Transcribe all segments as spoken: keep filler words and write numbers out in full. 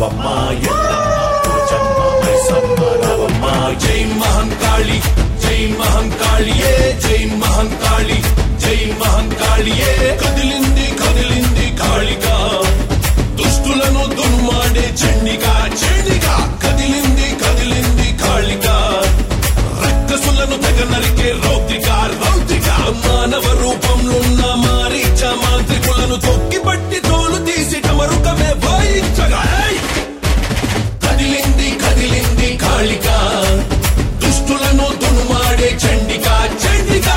రావమ్మ ఎల్లమ్మ పోచమ్మ మైసమ్మ రావమ్మ జై మహంకాళి జై మహంకాళియే జై మహంకాళి జై మహంకాళియే కదిలింది కదిలింది కాళికా దుష్టులను దుర్మాడే చండిగా చండిగా కదిలింది కదిలింది కాళికా రక్కసులను తెగ నరికే రౌద్రిక రౌద్రిక మానవ రూపంలో ఉన్న మారీచ మాంత్రికులను తొక్కి పట్టి తోలు తీసి మరుకమే వాయించగా కదిలింది కదిలింది కాళికా దుష్టులను దుర్మాడే చండిగా చండిగా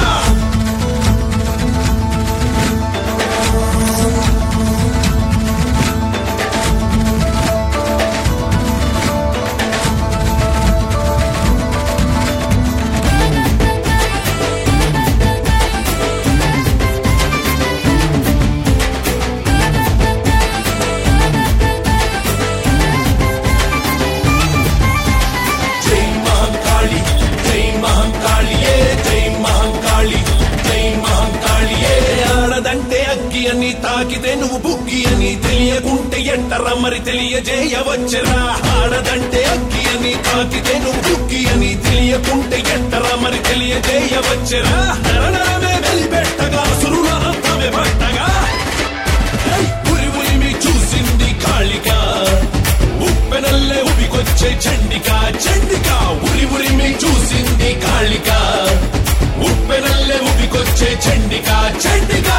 అని తాకితే నువ్వు బుగ్గి అని తెలియకుంటే ఎంటరా మరి తెలియజేయవచ్చరా ఆడదంటే అగ్గి అని తాకితే నువ్వు బుగ్గి అని తెలియకుంటే ఎంటరా మరి తెలియజేయవచ్చరా నరనరమే వెలిపెట్టగా సురుల అంతమే పట్టగా ఉరి ఉరిమి చూసింది కాళికా ఉప్పెనల్లే ఉబికొచ్చే చండికా చండికా ఉరి ఉరిమి చూసింది కాళికా ఉప్పెనల్లే ఉబికొచ్చే చండికా చండికా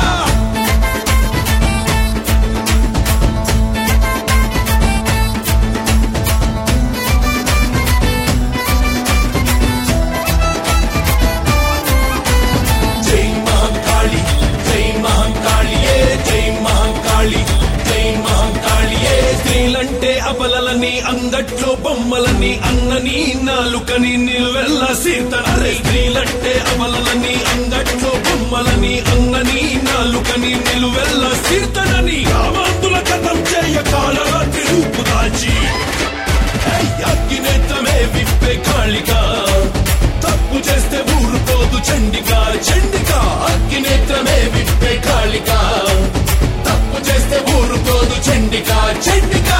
స్త్రీలంటే అబలలని అంగట్లో బొమ్మలని అన్నని నాలుకని నిలువెల్ల సీతనరే స్త్రీలంటే అబలలని అంగట్లో బొమ్మలని అన్నని నాలుకని నిలువెల్ల సీతనని రామాంతుల కథం చేయ కాలరాత్రి రూపు దాచి అగ్గినేత్రమే విప్పే కాళికా తప్పు చేస్తే ఊరుకోదు చండికా చండికా అగ్గినేత్రమే విప్పే కాళికా తప్పు చేస్తే ఊరుకోదు చండికా చండికా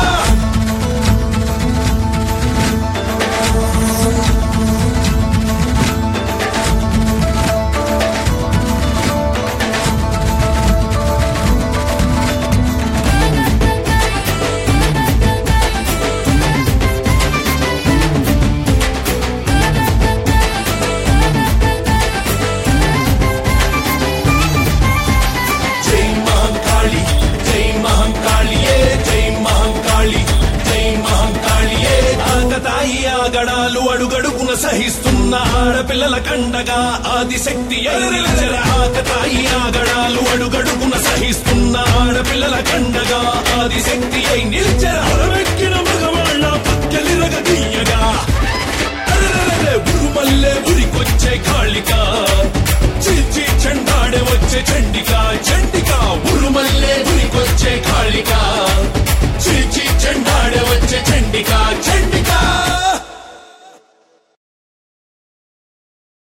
ఆగడాలు అడుగడుగున సహిస్తున్న ఆడపిల్లల కండగా ఆదిశక్తి అయి నిలిచెరా ఆకతాయి ఆగడాలు అడుగడుగున సహిస్తున్న ఆడపిల్లల కండగా ఆదిశక్తి అయి నిలిచెరా